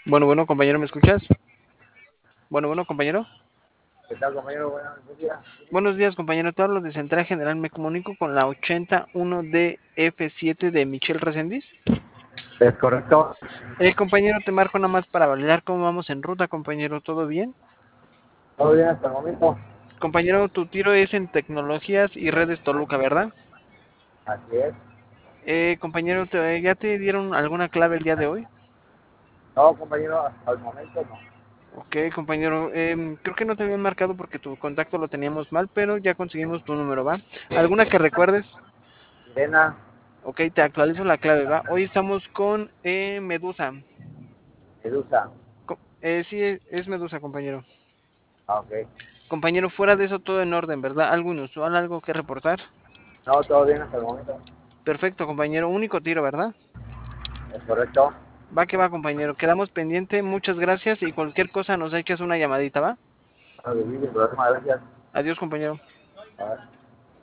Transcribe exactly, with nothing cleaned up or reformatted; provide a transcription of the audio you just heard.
Bueno, bueno, compañero, ¿me escuchas? Bueno, bueno, compañero. ¿Qué tal, compañero? Buenos días. Buenos días, compañero. Te hablo de Central General. Me comunico con la ochenta uno D F siete de Michelle Resendiz. ¿Es correcto? Eh, compañero, te marco nada más para validar cómo vamos en ruta, compañero. ¿Todo bien? ¿Todo bien hasta el momento? Compañero, tu tiro es en tecnologías y redes Toluca, ¿verdad? Así es. Eh, compañero, te- ¿ya te dieron alguna clave el día de hoy? No, compañero, hasta el momento no. Ok, compañero. Em, creo que no te habían marcado porque tu contacto lo teníamos mal, pero ya conseguimos tu número, ¿va? ¿Alguna que recuerdes? Sirena, Ok, te actualizo la clave, ¿va? Hoy estamos con eh, Medusa. Medusa. Co- eh, sí, es, es Medusa, compañero. Ah, ok. Compañero, fuera de eso todo en orden, ¿verdad? ¿Algo inusual, algo que reportar? No, todo bien hasta el momento. Perfecto, compañero. Único tiro, ¿verdad? ¿Es correcto? Va que va, compañero. Quedamos pendiente. Muchas gracias y cualquier cosa nos echas una llamadita, ¿va? No, de problema, gracias. Adiós, compañero. A ver.